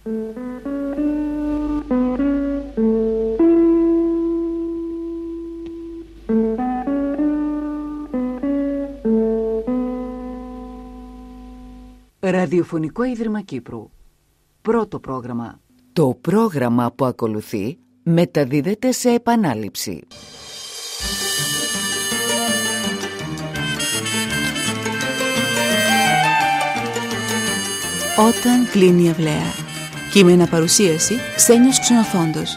Ραδιοφωνικό Ίδρυμα Κύπρου. Πρώτο πρόγραμμα. Το πρόγραμμα που ακολουθεί μεταδίδεται σε επανάληψη. Όταν κλείνει η αυλαία. Κείμενα παρουσίαση Ξένιος Ξενοθόντος.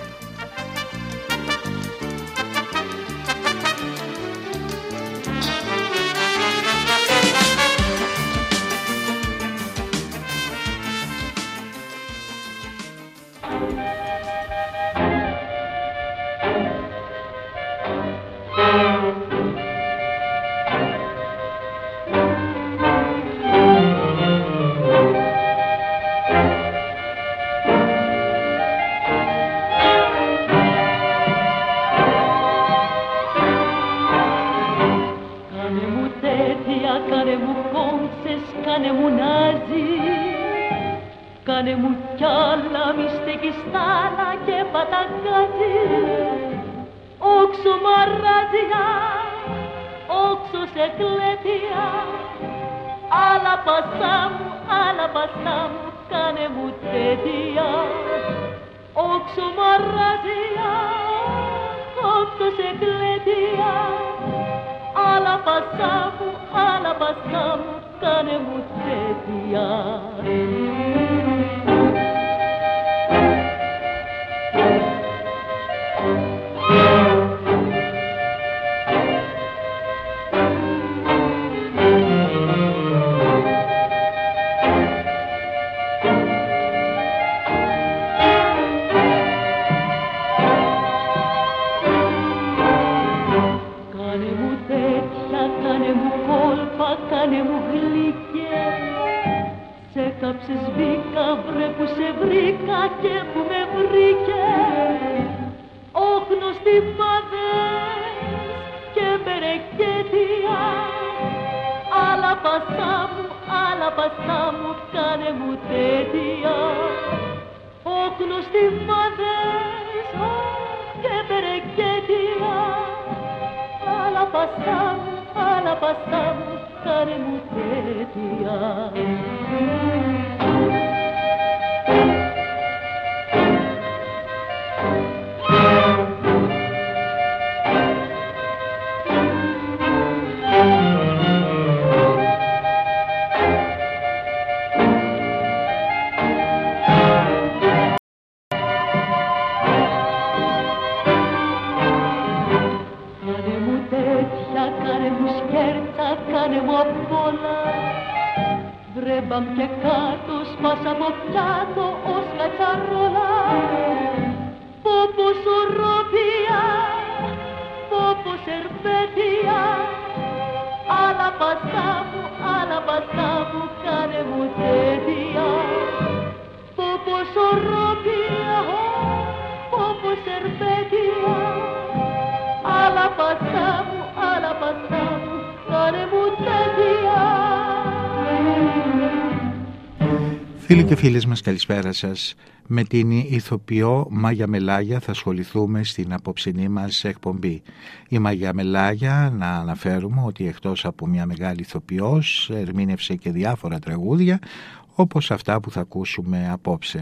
Φίλοι και φίλες μας, καλησπέρα σας. Με την ηθοποιό Μάγια Μελάγια θα ασχοληθούμε στην απόψινή μας εκπομπή. Η Μάγια Μελάγια, να αναφέρουμε ότι εκτός από μια μεγάλη ηθοποιός, ερμήνευσε και διάφορα τραγούδια, όπως αυτά που θα ακούσουμε απόψε.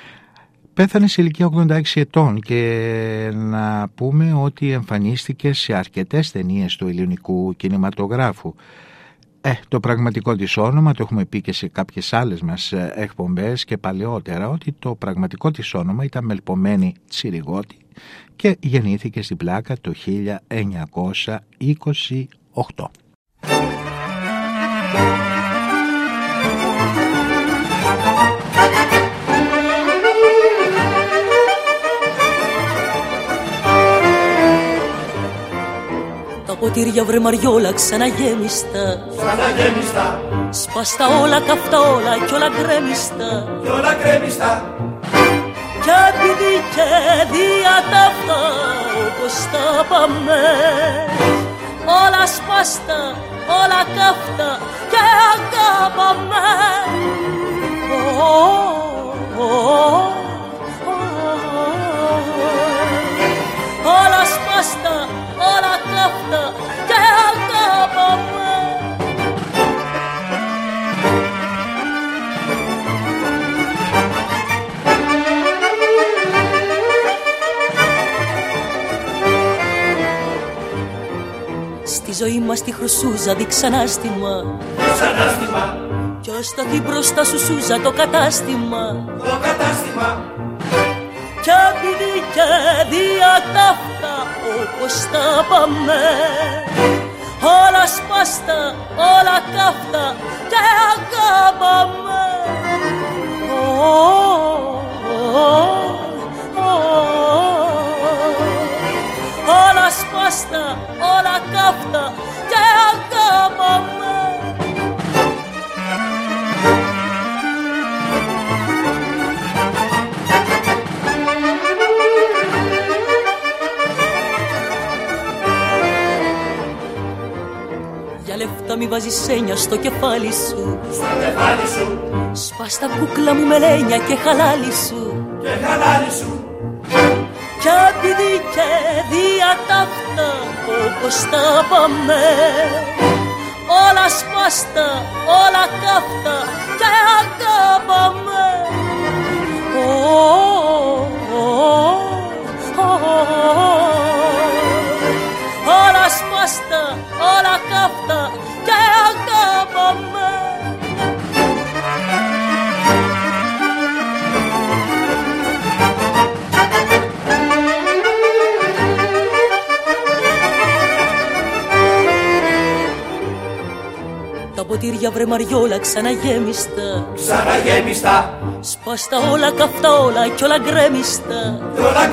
Πέθανε σε ηλικία 86 ετών και να πούμε ότι εμφανίστηκε σε αρκετές ταινίες του ελληνικού κινηματογράφου. Το πραγματικό της όνομα, το έχουμε πει και σε κάποιες άλλες μας εκπομπές και παλαιότερα, ότι το πραγματικό της όνομα ήταν Μελπωμένη Τσιριγώτη και γεννήθηκε στην Πλάκα το 1928. Ποτήρια βρε Μαριόλα ξαναγέμιστα, σπάστα όλα καυτά όλα κι όλα γκρέμιστα, κι επειδή και διατάφτα όπως τα πάμε, όλα σπάστα, όλα καυτά και αγάπαμε. ζωή μας τη χρυσούζα δείξε ανάστημα. Κι ως σταθεί μπροστά σου σούζα το κατάστημα. Κι επειδή και διατάφτα όπως τα πάμε, όλα σπάστα, όλα κάφτα και αγάπαμε. Όλα σπάστα, όλα κάφτα και αγάπαμε. Για λεφτά μη βάζεις έννοια στο κεφάλι σου. Σπάς τα κούκλα μου με λένια και χαλάλι σου. Κι επειδή και διατάφτα όπως τα πάμε, όλα σπάστα, όλα κάφτα και αγάπαμε. Όλα σπάστα, όλα κάφτα και αγάπαμε. Τα ποτήρια βρε Μαριόλα ξαναγέμιστα. Σπάστα όλα καυτά όλα κι όλα γκρέμιστα.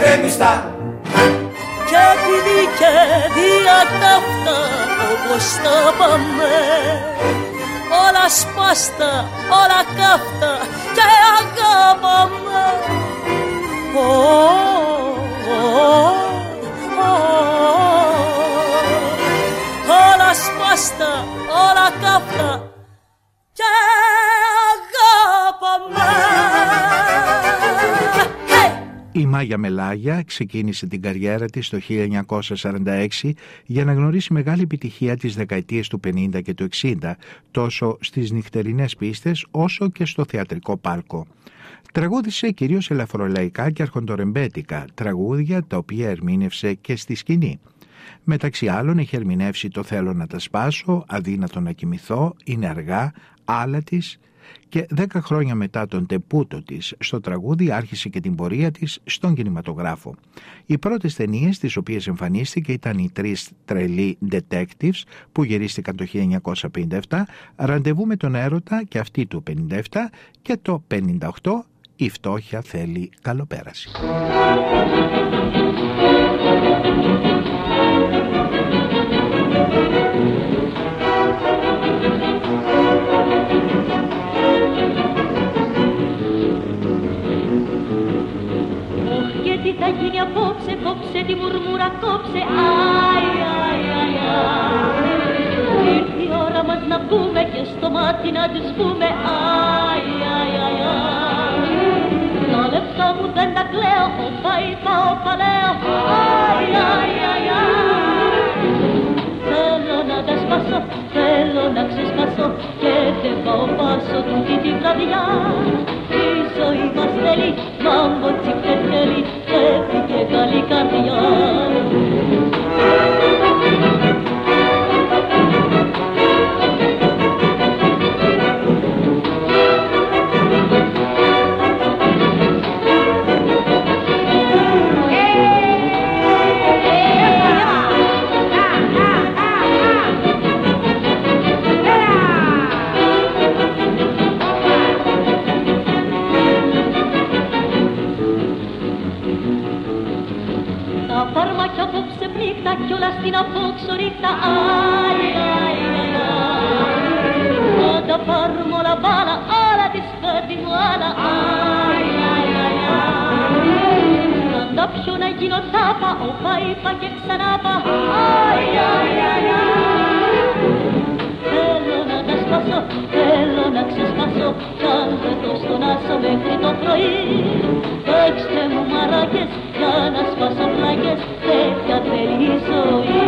Κι επειδή και διατάφτα όπως τα πάμε, όλα σπάστα, όλα κάφτα και αγάπαμε. Όλα σπάστα, όλα κάφτα και αγάπαμε. Η Μάγια Μελάγια ξεκίνησε την καριέρα της το 1946 για να γνωρίσει μεγάλη επιτυχία τις δεκαετίες του 50 και του 60, τόσο στις νυχτερινές πίστες όσο και στο θεατρικό πάρκο. Τραγούδισε κυρίως ελαφρολαϊκά και αρχοντορεμπέτικα, τραγούδια τα οποία ερμήνευσε και στη σκηνή. Μεταξύ άλλων έχει ερμηνεύσει το «Θέλω να τα σπάσω», «Αδύνατο να κοιμηθώ», «Είναι αργά», «Άλλα της», και 10 χρόνια μετά τον τεπούτο της στο τραγούδι άρχισε και την πορεία της στον κινηματογράφο. Οι πρώτες ταινίες στις οποίες εμφανίστηκε ήταν οι 3 τρελοί detectives που γυρίστηκαν το 1957, «Ραντεβού με τον έρωτα» και αυτή του 57, και το 58 «Η φτώχεια θέλει καλοπέραση». Τι θα γίνει απόψε, κόψε τη μουρμούρα, κόψε, άι, άι, άι, άι. Ήρθε η ώρα μας να πούμε και στο μάτι να τους πούμε, άι, άι, άι, άι. Τα λεφτά μου δεν τα κλαίω, όπα είπα, όπα λέω, άι, άι, άι, άι. Θέλω να τα σπάσω, θέλω να ξεσπάσω και δεν πάω πάσω τούτη τη βραδιά. Η ζωή μας θέλει, μάμπο τσιφτετέλει, έφυγε καλή καρδιά. Κι όλα στην απόξω ρίχτα, άι, άι, άι, άι. Να τα πάρουμε όλα μπάλα, όλα της φέρνει μου άλλα, άι, άι, άι, άι. Να τα πιω να γίνω τάπα, όπα είπα και ξανά πα, άι, άι, άι, άι. Θέλω να τα σπάσω, θέλω να ξεσπάσω, κι αν δεν το στον άσο μέχρι το πρωί. Παίξτε μου μαράκες, για να σπάσω πλάκες, τέτοια θέλει η ζωή.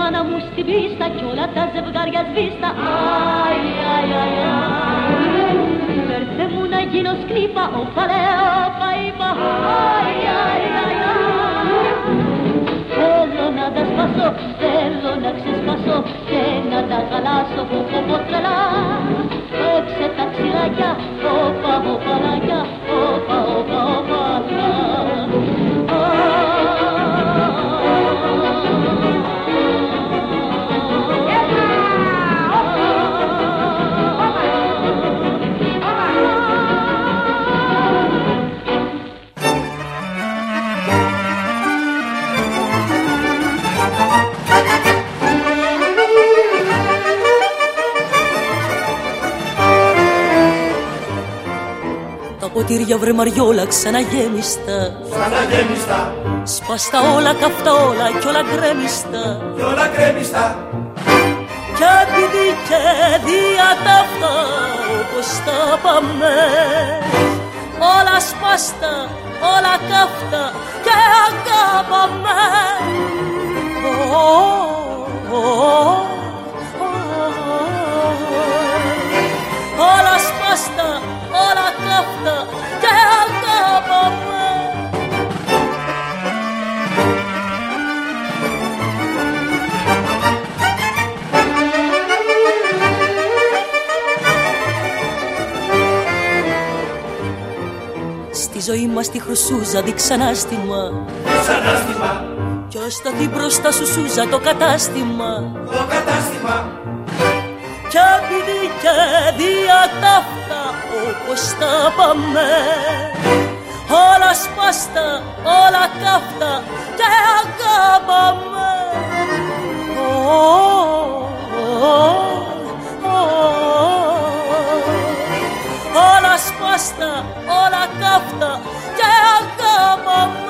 μάνα μου στην πίστα κι όλα τα ζευγάρια σβήστα. Αι, αι, αι, αι. Φέρτε μου να γίνω σκρίπα, όπα λέω, όπα είπα. Αι, αι, αι, αι. Θέλω να τα σπάσω, θέλω να ξεσπάσω και να τα χαλάσω, πω τρελά. Έξε τα ξυλάκια, όπα, οπαλάκια, όπα, όπα, οπαλά. Ποτήρια βρε Μαριόλα ξαναγέμιστα, ξαναγέμιστα. Σπάστα όλα, καυτά όλα κι όλα γκρέμιστα, κι όλα γκρέμιστα. Κι επειδή και διατάφτα όπως τα πάμε, όλα σπάστα, όλα καυτά και αγάπαμε. Όλα σπάστα, όλα καυτά και αγάπαμε. Στη ζωή μας τη χρυσούζα δείξε ανάστημα, κι ως σταθεί μπροστά σου σούζα το κατάστημα, κι επειδή και διατάφτα όπως τα πάμε, όλα σπάστα, όλα καυτά και αγάπαμε. Όλα σπάστα, όλα καυτά και αγάπαμε.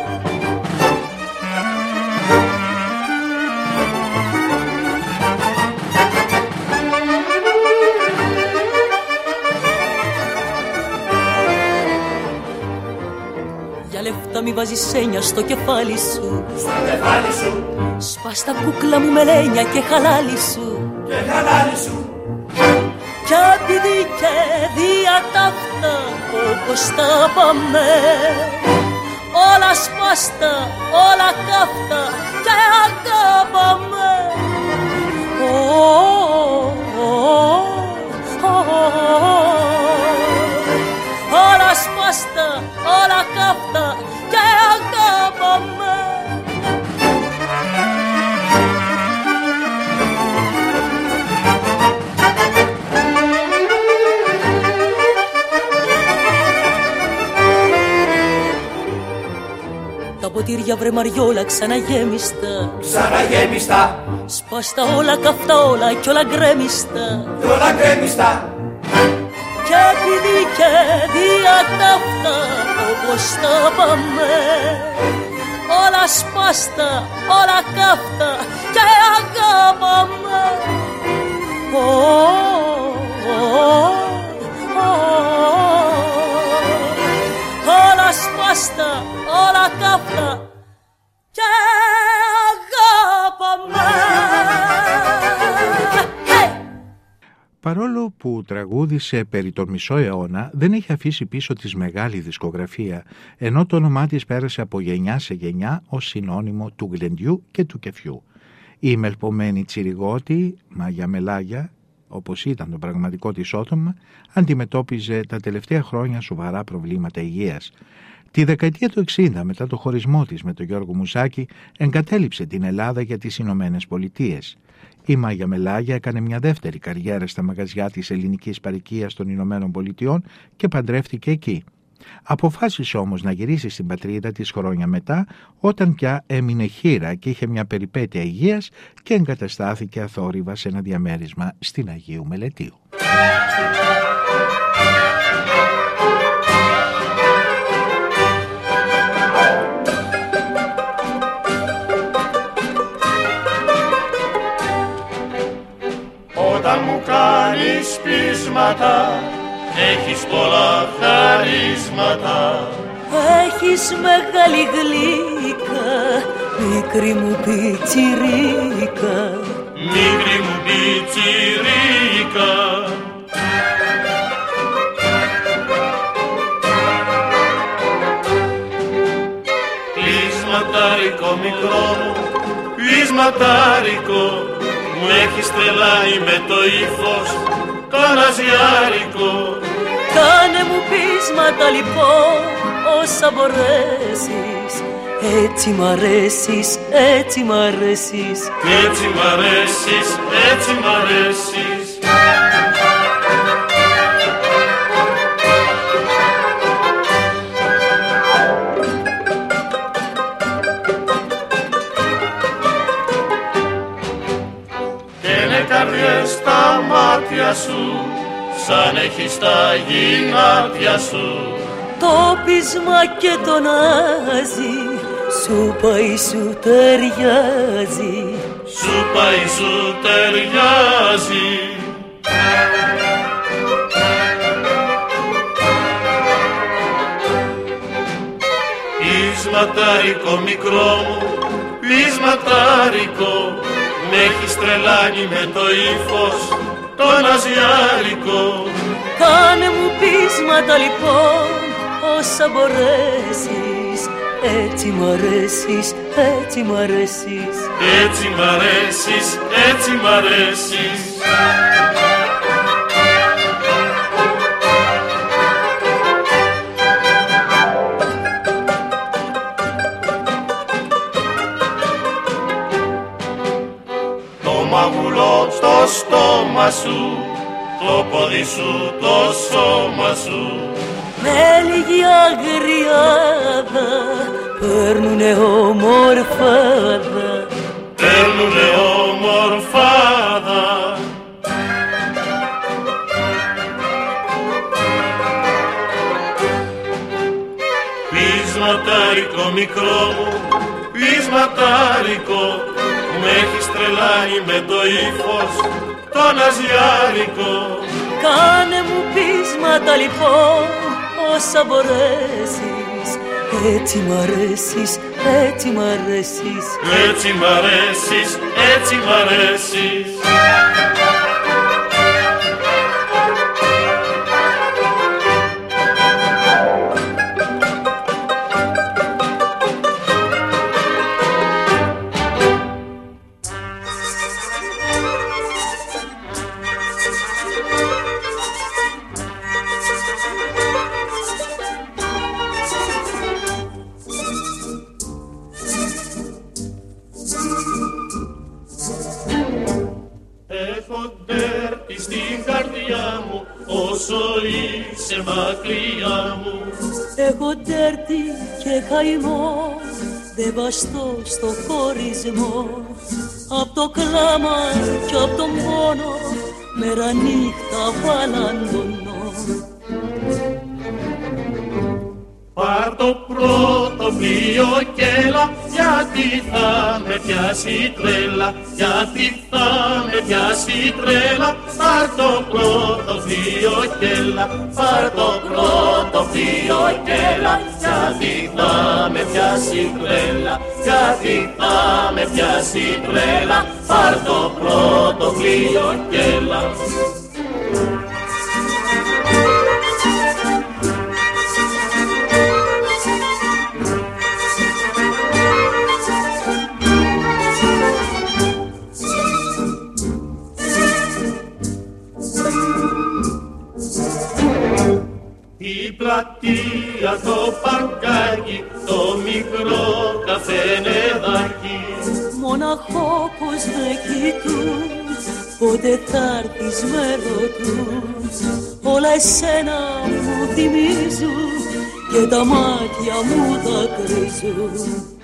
Λεφτά μη βάζεις έννοια στο κεφάλι σου, στο κεφάλι σου. Σπάς τα κούκλα μου μελένια και χαλάλι σου, και χαλάλι σου. Κι επειδή και διατάφτα όπως τα πάμε, όλα σπάστα, όλα καυτά και αγάπαμε. Όλα σπάστα, όλα καυτά και αγάπαμε. Τα ποτήρια βρε Μαριόλα ξαναγέμιστα, ξαναγέμιστα. Σπάστα όλα καυτά όλα κι όλα γκρέμιστα, κι όλα γκρέμιστα. Κι επειδή και διατάφτα όπως τα πάμε, όλα σπάστα, όλα καυτά και αγάπαμε. Όλα σπάστα, όλα καυτά και αγάπαμε. Παρόλο που τραγούδισε περί τον μισό αιώνα, δεν έχει αφήσει πίσω της μεγάλη δισκογραφία, ενώ το όνομά της πέρασε από γενιά σε γενιά ως συνώνυμο του γλεντιού και του κεφιού. Η μελπομένη τσιριγότη, Μάγια Μελάγια, όπως ήταν το πραγματικό της ότομα, αντιμετώπιζε τα τελευταία χρόνια σοβαρά προβλήματα υγείας. Τη δεκαετία του 60, μετά το χωρισμό της με τον Γιώργο Μουζάκη, εγκατέλειψε την Ελλάδα για τις Ηνωμένες Πολιτείες. Η Μάγια Μελάγια έκανε μια δεύτερη καριέρα στα μαγαζιά της ελληνικής παροικίας των Ηνωμένων Πολιτειών και παντρεύτηκε εκεί. Αποφάσισε όμως να γυρίσει στην πατρίδα της χρόνια μετά, όταν πια έμεινε χήρα και είχε μια περιπέτεια υγείας και εγκαταστάθηκε αθόρυβα σε ένα διαμέρισμα στην Αγίου Μελετίου. Όταν μου κάνεις πείσματα, έχεις πολλά χαρίσματα. Έχεις μεγάλη γλύκα Μικρή μου πιτσιρίκα, μικρή μου πιτσιρίκα. Πεισματάρικο μικρό μου, πεισματάρικο, μου έχεις τρελάει με το ύφος το ναζιάρικο. Κάνε μου πείσματα λοιπόν όσα μπορέσεις, έτσι μ' αρέσεις, έτσι μ' αρέσεις, έτσι μ' αρέσεις, έτσι μ' αρέσεις. Καρδιές στα μάτια σου, σαν έχεις τα γυνάτια σου. Το πείσμα και το νάζι, σου πάει σου ταιριάζει, σου πάει σου ταιριάζει. Πεισματάρικο μικρό μου, πεισματάρικο, μ' έχεις τρελάνει με το ύφος το ναζιάρικο. Κάνε μου πείσματα λοιπόν όσα μπορέσεις, έτσι μ' αρέσεις, έτσι μ' αρέσεις, έτσι μ' αρέσεις, έτσι μ' αρέσεις. Μαγουλό στο στόμα σου, το πόδι σου, το σώμα σου. Με λίγη αγριάδα παίρνουνε ομορφάδα, παίρνουνε ομορφάδα. Πεισματάρικο μικρό μου, πεισματάρικο, μ' έχεις τρελάνει με το ύφος το ναζιάρικο. Κάνε μου πείσματα λοιπόν όσα μπορέσεις, έτσι μ' αρέσεις, έτσι μ' αρέσεις, έτσι μ' αρέσεις, έτσι μ' αρέσεις. Έχω τέρτη και καημό, δεν βαστώ στο χωρισμό. Απ' το κλάμα κι απ' τον πόνο, μέρα νύχτα βαλαντωνώ. Πάρ' το πρώτο πλοίο κι έλα, γιατί θα με πιάσει τρέλα, γιατί θα με πιάσει τρέλα. Πάρ' το πρώτο πλοίο κι έλα, πάρ' το πρώτο πλοίο κι έλα, γιατί θα με πιάσει τρέλα, γιατί θα με πιάσει τρέλα. Πάρ' το πρώτο πλοίο κι έλα. Η πλατεία, το παρκάκι, το μικρό καφενεδάκι. Μοναχόπος με κοιτούν, πότε θ'άρθεις με ρωτούν. Όλα εσένα μου θυμίζουν και τα μάτια μου δακρύζουν.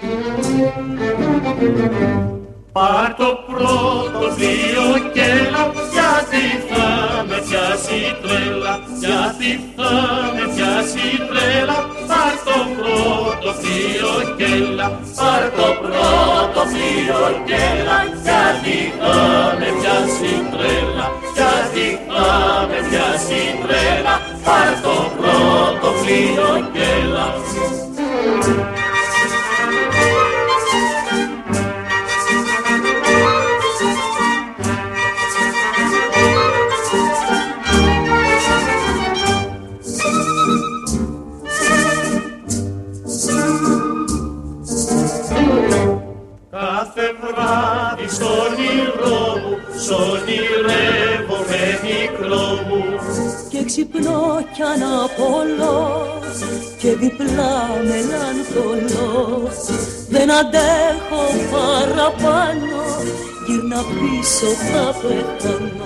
Πάρ' το πρώτο πλοίο κι έλα, γιατί θα με πιάσει τρέλα, γιατί θα με πιάσει τρέλα. Πάρ' το πρώτο πλοίο κι έλα, πάρ' το πρώτο πλοίο κι έλα, γιατί θα με πιάσει τρέλα, γιατί θα με πιάσει τρέλα. Πάρ' το πρώτο πλοίο κι έλα. μικρό μου. Και ξυπνώ κι αναπολώ και διπλά μελαγχολώ. Δεν αντέχω παραπάνω, γύρνα πίσω θα πεθάνω.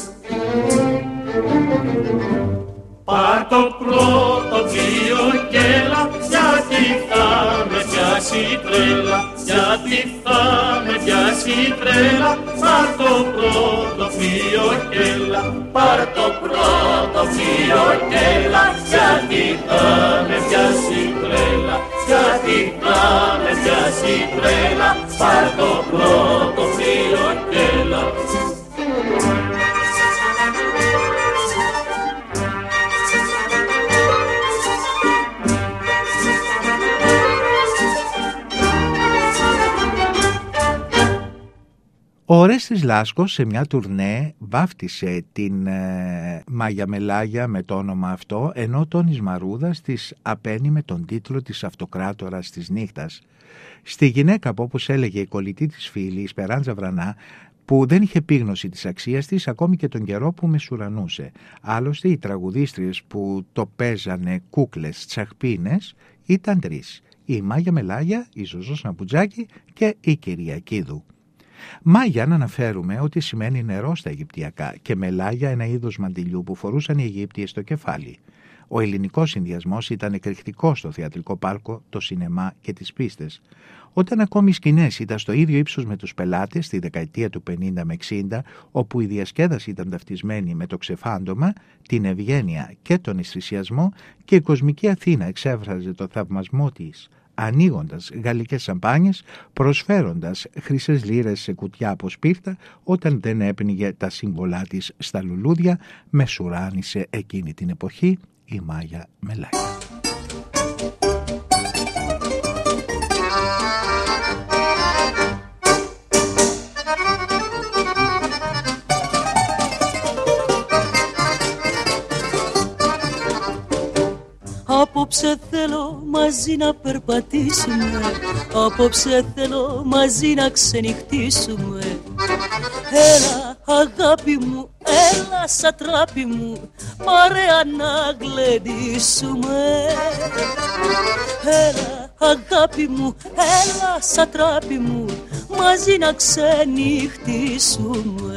Πάρ' το πρώτο πλοίο κι έλα, γιατί θα με πιάσει τρέλα, γιατί θα με πιάσει τρέλα. Πάρ' το πρώτο πλοίο κι έλα, πάρ' το πρώτο πλοίο κι έλα, γιατί θα με πιάσει τρέλα, γιατί θα με πιάσει τρέλα. Πάρ' το πρώτο πλοίο κι έλα. Ο Ορέστης Λάσκος σε μια τουρνέ βάφτισε την Μάγια Μελάγια με το όνομα αυτό, ενώ ο Τόνης Μαρούδας της απαίνει με τον τίτλο της Αυτοκράτορας της Νύχτας. Στη γυναίκα που, όπως έλεγε η κολλητή της φίλη, η Σπεράντζα Βρανά, που δεν είχε επίγνωση της αξίας της ακόμη και τον καιρό που μεσουρανούσε. Άλλωστε οι τραγουδίστριες που το παίζανε κούκλες τσαχπίνες ήταν τρεις: η Μάγια Μελάγια, η Ζωζό Σναπουτζάκη και η Κυριακίδου. Μάγια να αναφέρουμε ότι σημαίνει νερό στα Αιγυπτιακά και μελάγια ένα είδος μαντιλιού που φορούσαν οι Αιγύπτιες στο κεφάλι. Ο ελληνικός συνδυασμός ήταν εκρηκτικός στο θεατρικό πάρκο, το σινεμά και τις πίστες. Όταν ακόμη οι σκηνές ήταν στο ίδιο ύψος με τους πελάτες στη δεκαετία του 50 με 60, όπου η διασκέδαση ήταν ταυτισμένη με το ξεφάντωμα, την ευγένεια και τον αισθησιασμό, και η κοσμική Αθήνα εξέφραζε το θαυμασμό της, ανοίγοντας γαλλικές σαμπάνιες, προσφέροντας χρυσές λίρες σε κουτιά από σπίρτα, όταν δεν έπνιγε τα σύμβολά της στα λουλούδια, μεσουράνησε εκείνη την εποχή η Μάγια Μελάγια. Απόψε θέλω μαζί να περπατήσουμε, απόψε θέλω μαζί να ξενυχτήσουμε. Έλα αγάπη μου, έλα σατράπη μου, παρέα να γλεντήσουμε. Έλα αγάπη μου, έλα σατράπη μου, μαζί να ξενυχτήσουμε.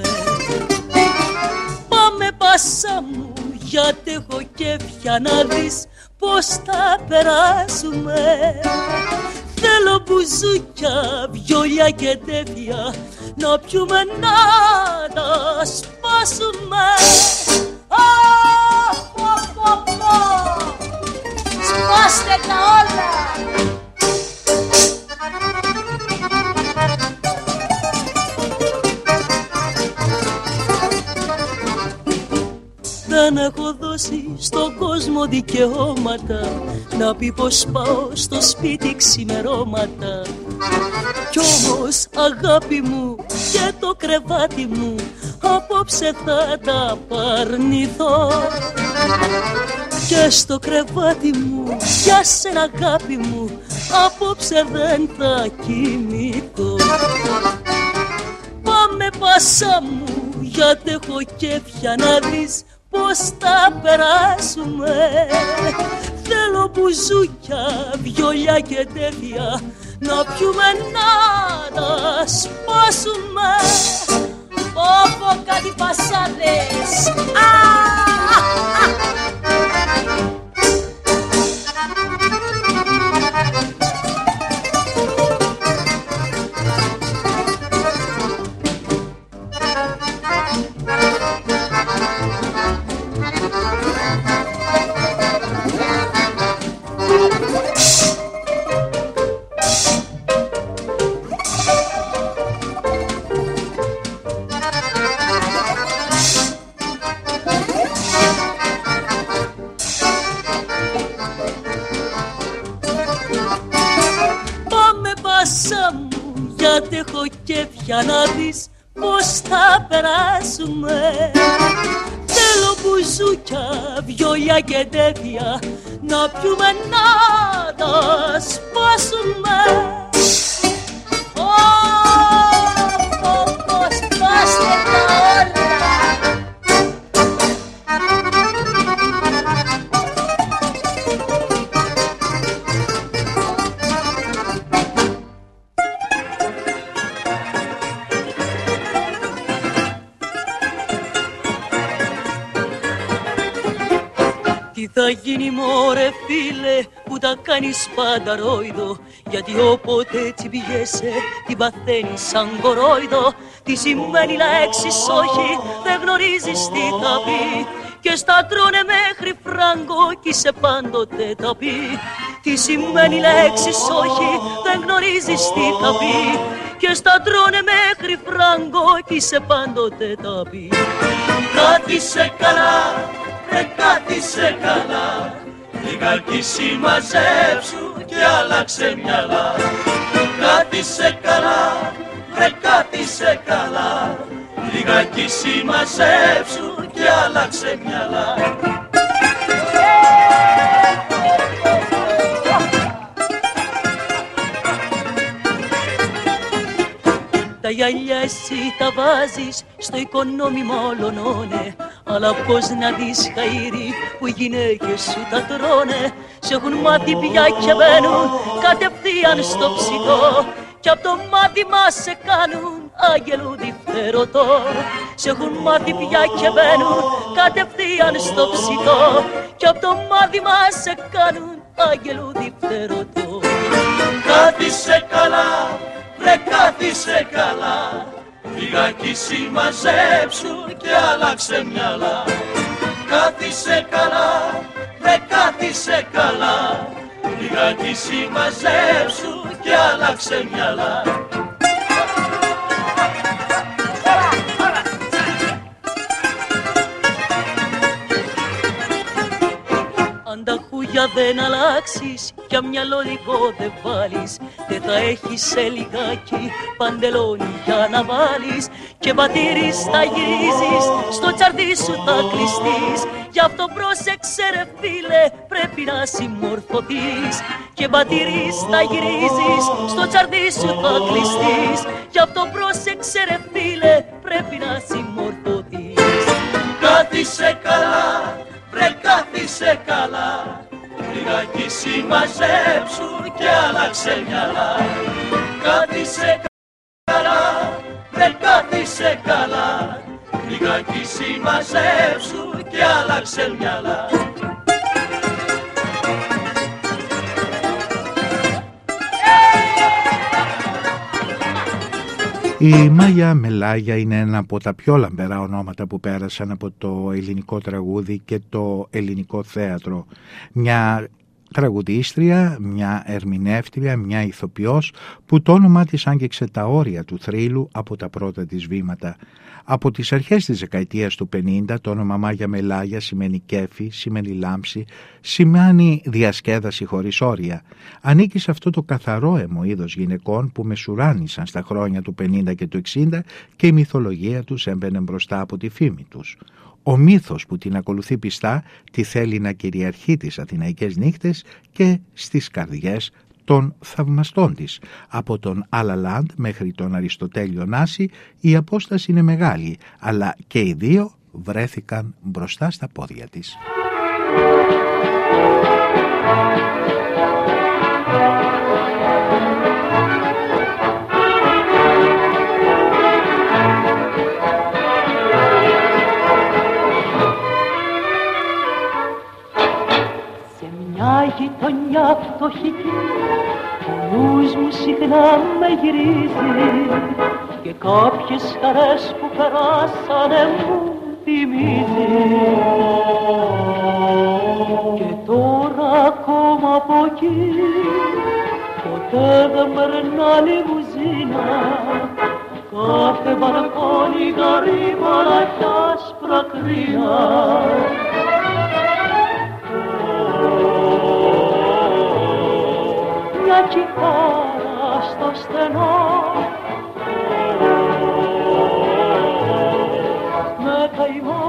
Πάμε πάσα μου, γιατί έχω κέφια να δεις πώς θα περάσουμε. Θέλω μπουζούκια, βιολιά και τέτοια, να πιούμε να τα σπάσουμε. Σπάστε τα όλα. Δεν έχω δώσει στον κόσμο δικαιώματα να πει πως πάω στο σπίτι ξημερώματα. Κι όμως αγάπη μου και το κρεβάτι μου απόψε θα τα παρνηθώ. Και στο κρεβάτι μου για σένα αγάπη μου απόψε δεν θα κοιμηθώ. Πάμε πάσα μου, γιατί έχω κέφια να δεις πώς θα περάσουμε. Θέλω μπουζούκια, βιολιά και τέτοια, να πιούμε να τα σπάσουμε. Πω κάτι πασάδες. Για να δεις πώς θα περάσουμε. Θέλω μπουζούκια, βιολιά και τέτοια, να πιούμε να τα σπάσουμε. Σπάστε τα όλα. Τι θα γίνει μωρέ φίλε που τα κάνεις πάντα ρόιδο, γιατί όποτε έτσι πηγέσαι την παθαίνεις σαν κορόιδο. Τι σημαίνει λέξεις όχι, δεν γνωρίζεις τι θα πει, και στα τρώνε μέχρι φράγκο κι είσαι πάντοτε τα πει. Τι σημαίνει λέξεις όχι, δεν γνωρίζεις τι θα πει, και στα τρώνε μέχρι φράγκο κι είσαι πάντοτε τα πει. Κράτησε καλά, ρε κράτησε καλά, λιγάκι συμμαζέψου και άλλαξε μυαλά. Κράτησε καλά, ρε κράτησε καλά, λιγάκι συμμαζέψου και άλλαξε μυαλά. Τα γυαλιά εσύ τα βάζεις στο οικονόμημα ολονώνε, αλλά πώς να δεις χαΐρι που οι γυναίκες σου τα τρώνε. Σ' έχουν μάθει πια και μπαίνουν κατευθείαν στο ψητό, κι απ' το μάθημα σε κάνουν άγγελο διφθερωτό. Σ' έχουν μάθει πια και μπαίνουν κατευθείαν στο ψητό, κι απ' το μάθημα σε κάνουν άγγελο διφθερωτό. Κάθισε καλά, ρε κάθισε καλά, λιγάκι συμμαζέψου και άλλαξε μυαλά. Κάθισε καλά, ρε κάθισε καλά, λιγάκι συμμαζέψου και άλλαξε μυαλά. Αν τα χούγια δεν αλλάξεις κι μυαλό λίγο δεν βάλεις, δεν θα έχεις σε λιγάκι παντελόνι για να βάλεις, και πατήρις θα γυρίζεις, στο τσαρδί σου θα κλειστείς. Γι' αυτό πρόσεξε ρε φίλε, πρέπει να συμμορφωθείς, και πατήρις θα γυρίζεις, στο τσαρδί σου θα κλειστείς. Γι' αυτό πρόσεξε ρε φίλε, πρέπει να συμμορφωθείς. Κάθισε καλά, ρε κάθισε καλά, λιγάκι συμμαζέψου και άλλαξε μυαλά. Κάθισε καλά, ρε κάθισε καλά, λιγάκι συμμαζέψου και άλλαξε μυαλά. Η Μάγια Μελάγια είναι ένα από τα πιο λαμπερά ονόματα που πέρασαν από το ελληνικό τραγούδι και το ελληνικό θέατρο. Μια τραγουδίστρια, μια ερμηνεύτρια, μια ηθοποιός που το όνομά της άγγιξε τα όρια του θρύλου από τα πρώτα της βήματα. Από τις αρχές της δεκαετίας του 50 το όνομα Μάγια Μελάγια σημαίνει κέφι, σημαίνει λάμψη, σημαίνει διασκέδαση χωρίς όρια. Ανήκει σε αυτό το καθαρό αιμο είδος γυναικών που μεσουράνησαν στα χρόνια του 50 και του 60 και η μυθολογία τους έμπαινε μπροστά από τη φήμη τους. Ο μύθος που την ακολουθεί πιστά τη θέλει να κυριαρχεί τις αθηναϊκές νύχτες και στις καρδιές των θαυμαστών της. Από τον Άλαλαντ μέχρι τον Αριστοτέλειο Νάση η απόσταση είναι μεγάλη, αλλά και οι δύο βρέθηκαν μπροστά στα πόδια της. Μια γειτονιά φτωχική ο νους μου συχνά με γυρίζει, και κάποιες χαρές που περάσανε μου θυμίζει. Και τώρα ακόμα από εκεί ποτέ δεν περνά λιμουζίνα, κάθε μπαλκόνι γαρύμανα κι άσπρα κρίνα. Μια κιθάρα στο στενό με καημό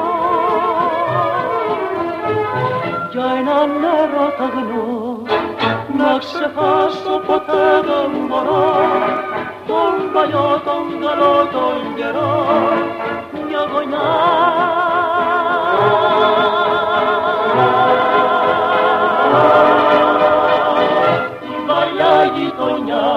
για έναν έρωτα γνώ, να ξεχάσω ποτέ δεν μπορώ τον παλιό, τον καλό, τον καιρό. Μια γωνιά γειτονιά.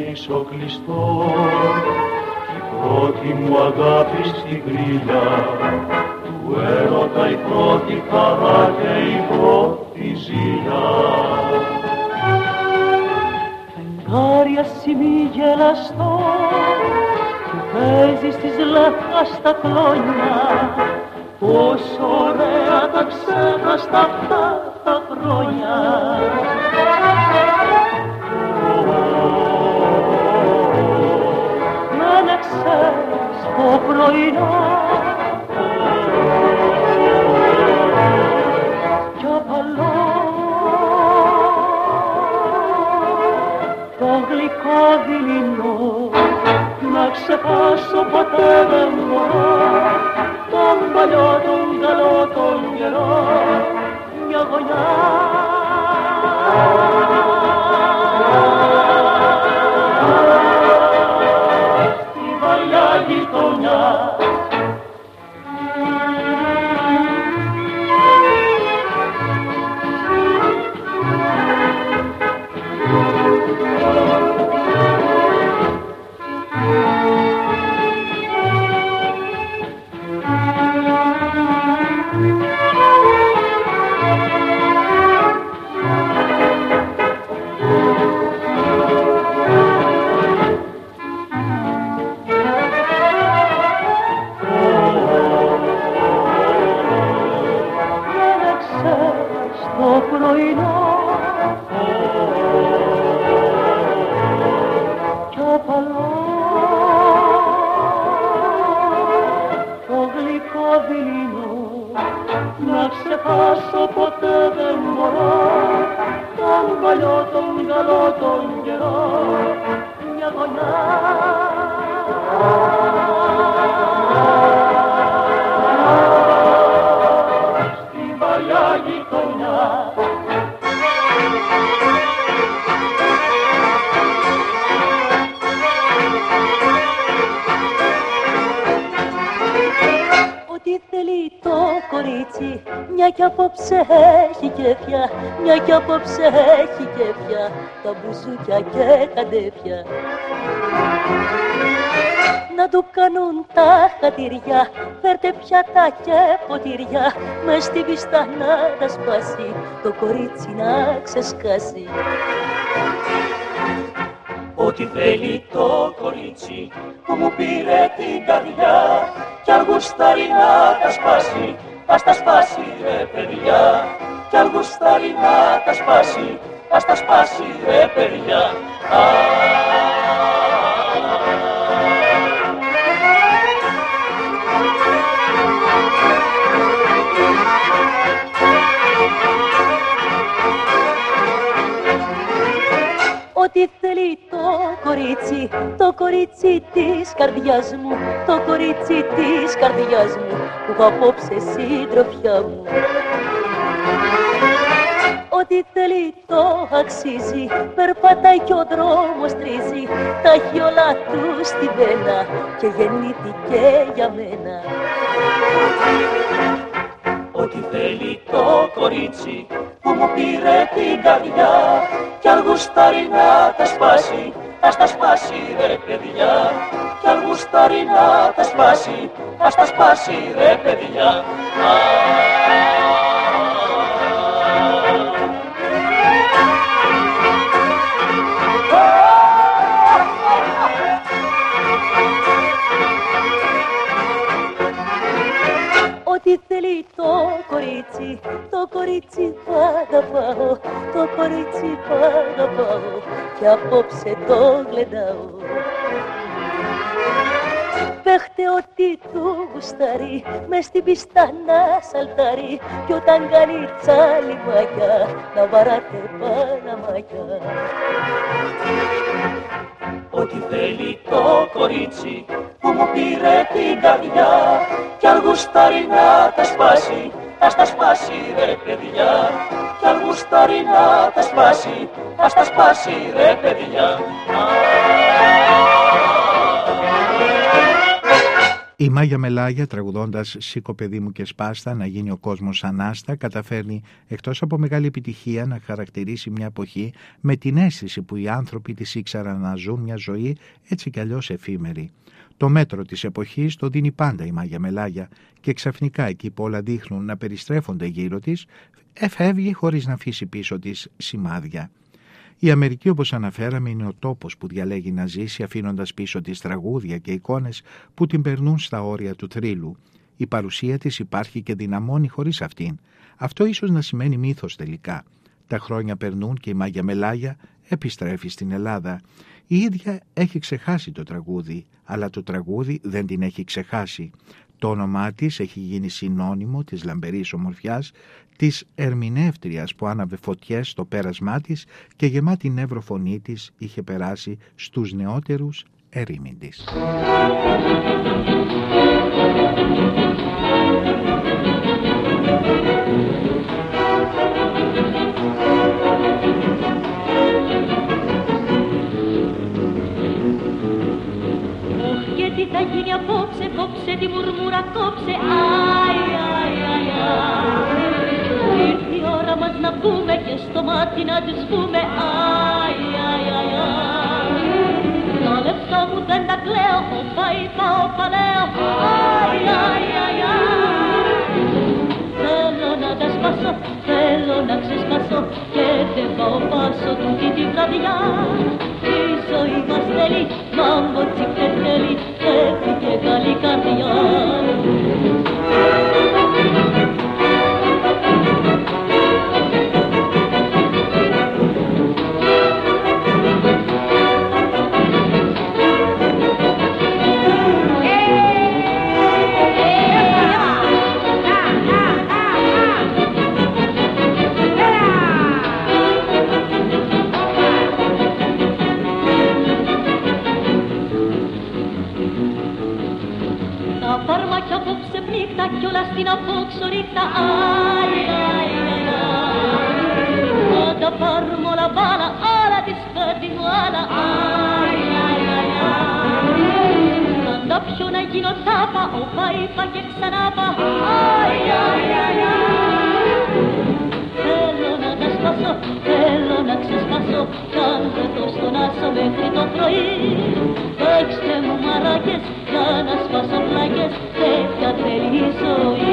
πίσω κλειστό κι η πρώτη μου αγάπη στην κρύλια του έρωτα η πρώτη χαρά και η πρώτη ζήλια. Φεγγάρια σημεί γελαστό που παίζει στις λεφτά στα κλόνια, πόσο ωραία τα ξέχαστα αυτά τα χρόνια. Να ξέρεις το πρωινό κι απαλό το γλυκό δειλινό, να ξεχάσω ποτέ δεν μπορώ τον παλιό, τον καλό, τον καιρό, μια γωνιά. Στη παλιά γειτονιά. Να ξεχάσω ποτέ δεν μπορώ τον παλιό, τον καλό, τον καιρό, μια γωνιά. Στην παλιά γειτονιά. Ό,τι θέλει το κορίτσι, μια κι απόψε έχει κέφια, μια κι απόψε έχει κέφια, τα μπουζούκια και τα ντέφια. Να του κάνουν τα χατήρια, φέρτε πιάτα και ποτήρια, μες στην πίστα να τα σπάσει, το κορίτσι να ξεσκάσει. Ό,τι θέλει το κορίτσι που μου πήρε την καρδιά κι αν γουστάρει να τα σπάσει, ας τα σπάσει ρε παιδιά. Κι αν γουστάρει να τα σπάσει, ας τα σπάσει ρε παιδιά. Ό,τι θέλει το κορίτσι της καρδιάς μου, το κορίτσι της καρδιάς μου, που έχω απόψε συντροφιά μου. Ό,τι θέλει το αξίζει, περπατάει κι ο δρόμος τρίζει, τα έχει όλα του στη βένα και γεννήθηκε για μένα. Ό,τι θέλει το κορίτσι που μου πήρε την καρδιά κι αν γουστάρει να τα σπάσει, ας τα σπάσει ρε παιδιά. Κι αν γουστάρει να τα σπάσει, ας τα σπάσει ρε παιδιά. Ό,τι θέλει το κορίτσι που αγαπάω, το κορίτσι που αγαπάω κι απόψε το γλεντάω. Παίχτε ό,τι του γουστάρει, μες στην πίστα να σαλτάρει κι όταν κάνει τσαλιμάκια να βαράτε παναμάκια. Ό,τι θέλει το κορίτσι που μου πήρε την καρδιά κι αν γουστάρει να τα σπάσει, ας τα σπάσει ρε παιδιά. Κι αν γουστάρει να τα σπάσει, ας τα σπάσει ρε παιδιά. Η Μάγια Μελάγια, τραγουδώντας «Σήκω παιδί μου και σπάστα, να γίνει ο κόσμος ανάστα», καταφέρνει εκτός από μεγάλη επιτυχία να χαρακτηρίσει μια εποχή με την αίσθηση που οι άνθρωποι της ήξεραν να ζουν μια ζωή έτσι κι αλλιώς εφήμερη. Το μέτρο της εποχής το δίνει πάντα η Μάγια Μελάγια και ξαφνικά εκεί που όλα δείχνουν να περιστρέφονται γύρω της, εφεύγει χωρίς να αφήσει πίσω της σημάδια. Η Αμερική, όπως αναφέραμε, είναι ο τόπος που διαλέγει να ζήσει, αφήνοντας πίσω της τραγούδια και εικόνες που την περνούν στα όρια του θρύλου. Η παρουσία της υπάρχει και δυναμώνει χωρίς αυτήν. Αυτό ίσως να σημαίνει μύθος τελικά. Τα χρόνια περνούν και η Μάγια Μελάγια επιστρέφει στην Ελλάδα. Η ίδια έχει ξεχάσει το τραγούδι, αλλά το τραγούδι δεν την έχει ξεχάσει. Το όνομά της έχει γίνει συνώνυμο της λαμπερής ομορφιάς, της ερμηνεύτριας που άναβε φωτιές στο πέρασμά της και γεμάτη νεύρο φωνή της είχε περάσει στους νεότερους ερήμην της. Τι θα γίνει απόψε, κόψε τη μουρμούρα, κόψε, αι, αι, αι, αι. Ήρθε η ώρα μας να βγούμε και στο μάτι να τους πούμε, αι, αι, αι, αι. Τα λεφτά μου δεν τα κλαίω, όπα είπα, όπα λέω, αι, αι, αι, αι. Θέλω να τα σπάσω, θέλω να ξεσπάσω και δεν πάω πάσω τούτη τη βραδιά. Η ζωή μας θέλει, μάμπο τσιπτετέλη, έφυγε καλή καρδιά. Κι όλα στην απόξω ρίχτα, αι, αι, αι, αι. Να τα πάρουμε όλα μπάλα, όλα της φέρνει μου άλλα, αι, αι, αι, αι. Να τα πιω να γίνω τάπα, όπα είπα και ξανά πα, αι, αι, αι, αι. Θέλω να τα σπάσω, θέλω να ξεσπάσω κι αν δεν το στον άσο μέχρι το πρωί. Παίξτε μου μαράκες για να σπάσω πλάκες, τέτοια τρελή ζωή.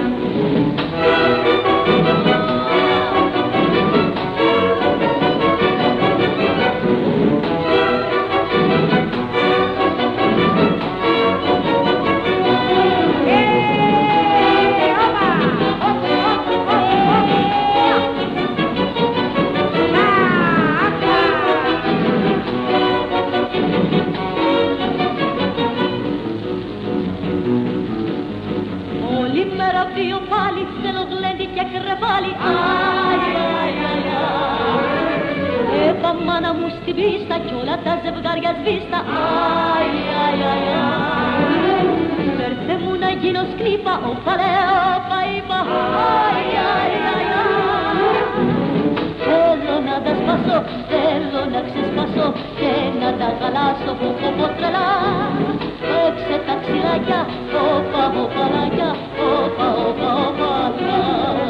Μάνα μου στην πίστα κι όλα τα ζευγάρια σβήστα, αι, αι, αι, αι. Φέρτε μου να γίνω σκρίπα, όπα λέω, όπα είπα, αι, αι, αι, αι. Θέλω να τα σπάσω, θέλω να ξεσπάσω και να τα χαλάσω, πω τρελά. Έξε τα ξυλάκια, όπα, οπαλάκια, όπα, όπα, οπαλά.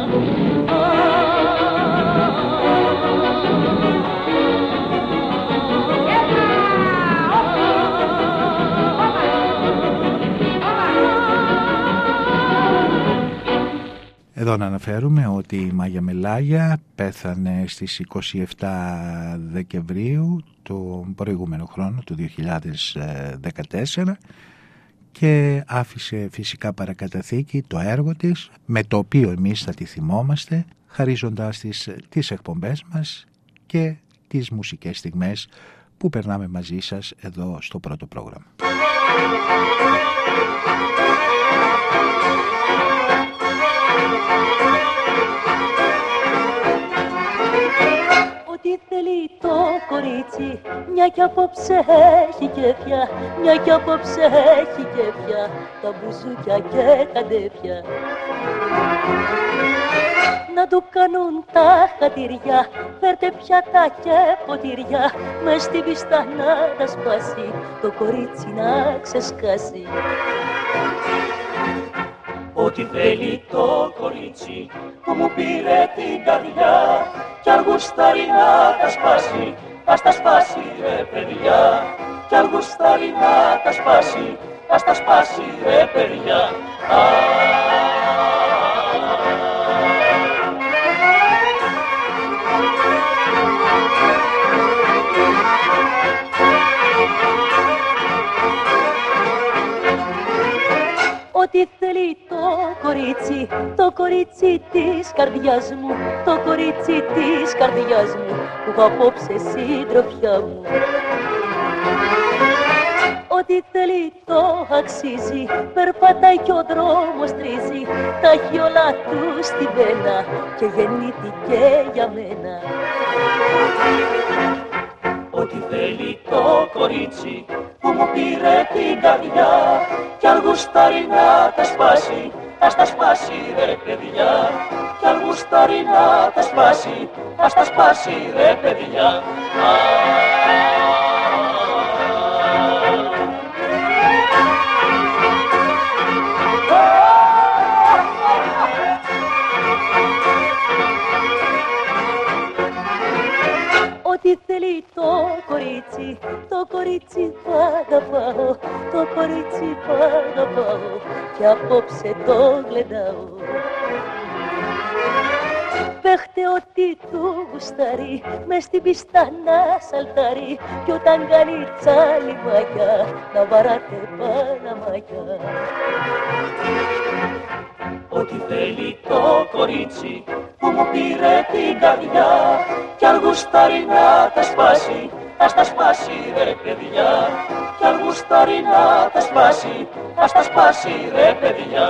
Εδώ να αναφέρουμε ότι η Μάγια Μελάγια πέθανε στις 27 Δεκεμβρίου του προηγούμενου χρόνου, του 2014, και άφησε φυσικά παρακαταθήκη το έργο της, με το οποίο εμείς θα τη θυμόμαστε, χαρίζοντάς τις εκπομπές μας και τις μουσικές στιγμές που περνάμε μαζί σας εδώ στο πρώτο πρόγραμμα. Τι θέλει το κορίτσι, μια κι απόψε έχει κέφια, μια κι απόψε έχει κέφια, τα μπουζούκια και τα ντέφια. Να του κάνουν τα χατήρια, φέρτε πιάτα και ποτήρια, μες στην πίστα να τα σπάσει, το κορίτσι να ξεσκάσει. Ό,τι θέλει το κορίτσι που μου πήρε την καρδιά κι αν γουστάρει να τα σπάσει, ας τα σπάσει ρε παιδιά. Κι αν γουστάρει να τα σπάσει, ας τα σπάσει ρε παιδιά. Ό,τι θέλει το κορίτσι της καρδιάς μου, το κορίτσι της καρδιάς μου, που έχω απόψε συντροφιά μου. Ό,τι θέλει το αξίζει, περπατάει κι ο δρόμος τρίζει, τα έχει όλα του στην πένα και γεννήθηκε για μένα. Ό,τι θέλει το κορίτσι που μου πήρε την καρδιά κι αν γουστάρει να τα σπάσει, ας τα σπάσει ρε παιδιά. Κι αν γουστάρει να τα σπάσει, ας τα σπάσει ρε παιδιά. Ό,τι θέλει το κορίτσι που αγαπάω, το κορίτσι που αγαπάω κι απόψε το γλεντάω. Παίχτε ό,τι του γουστάρει, μες στην πίστα να σαλτάρει κι όταν κάνει τσαλιμάκια να βαράτε παναμάκια. Ό,τι θέλει το κορίτσι που μου πήρε την καρδιά κι αν γουστάρει να τα σπάσει, ας τα σπάσει ρε παιδιά. Κι αν γουστάρει να τα σπάσει, ας τα σπάσει ρε παιδιά.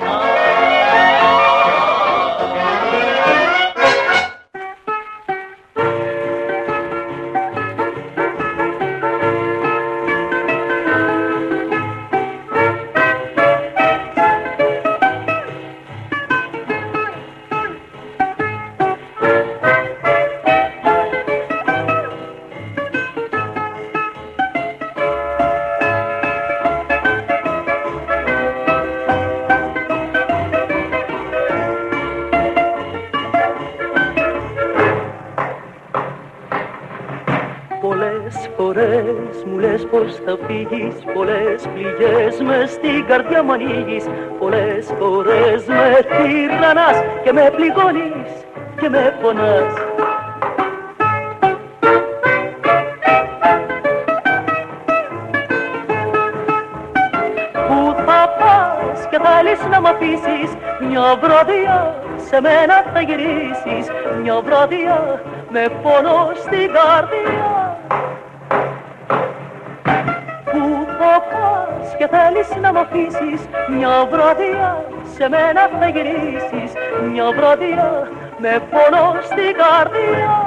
Πως θα φύγεις, πολλές πληγές μες στην καρδιά μου ανοίγεις. Πολλές φορές με τυραννάς και με πληγώνεις και με πονάς. Πού θα πας και θέλεις να μ' αφήσεις, μια βραδιά σε μένα θα γυρίσεις. Μια βραδιά με πόνο στην καρδιά. Και θέλεις να μ' αφήσεις, μια βραδιά σε μένα θα γυρίσεις. Μια βραδιά με πόνο στην καρδιά.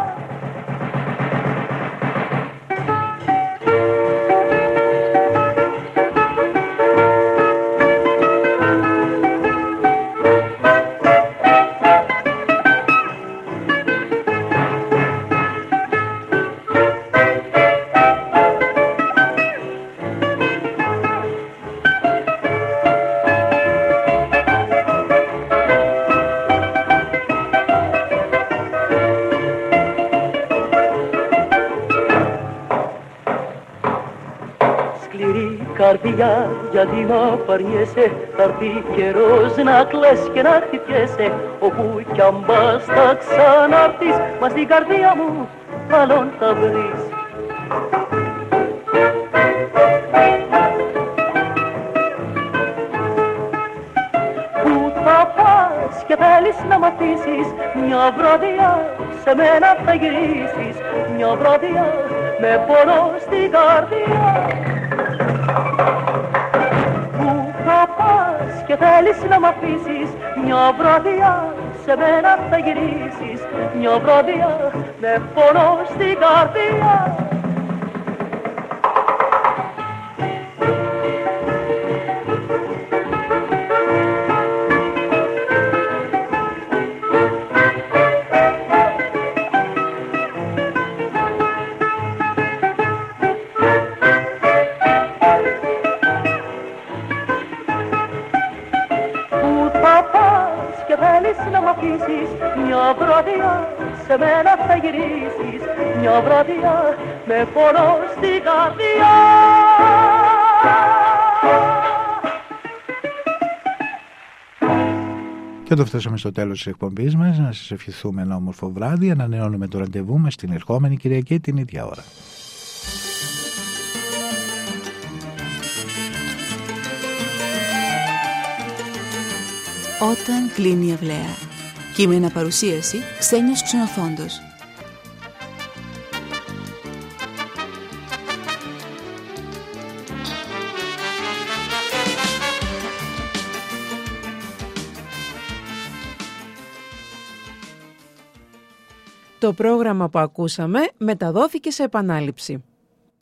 Καρδιά, γιατί μ' απαρνιέσαι, θα έρθει καιρός να κλαις και να χτυπιέσαι. Όπου κι αν πας θα ξανάρθεις, μα στην καρδιά μου άλλον θα βρεις. Πού θα πας και θέλεις να μ' αφήσεις, μια βραδιά σε μένα θα γυρίσεις. Μια βραδιά με πόνο στην καρδιά. Και θέλεις να μ' αφήσεις, μια βραδιά σε μένα θα γυρίσεις. Μια βραδιά με πόνο στην καρδιά. και θέλεις να μ' αφήσεις, μια βραδιά σε μένα θα γυρίσεις, μια βραδιά με πόνο στην καρδιά. Και εδώ φτάσαμε στο τέλος της εκπομπής μας. Να σας ευχηθούμε ένα όμορφο βράδυ. Ανανεώνουμε το ραντεβού μας την ερχόμενη Κυριακή την ίδια ώρα. Όταν κλείνει η αυλαία. Κείμενα παρουσίαση Ξένιος Ξενοφόντος. Το πρόγραμμα που ακούσαμε μεταδόθηκε σε επανάληψη.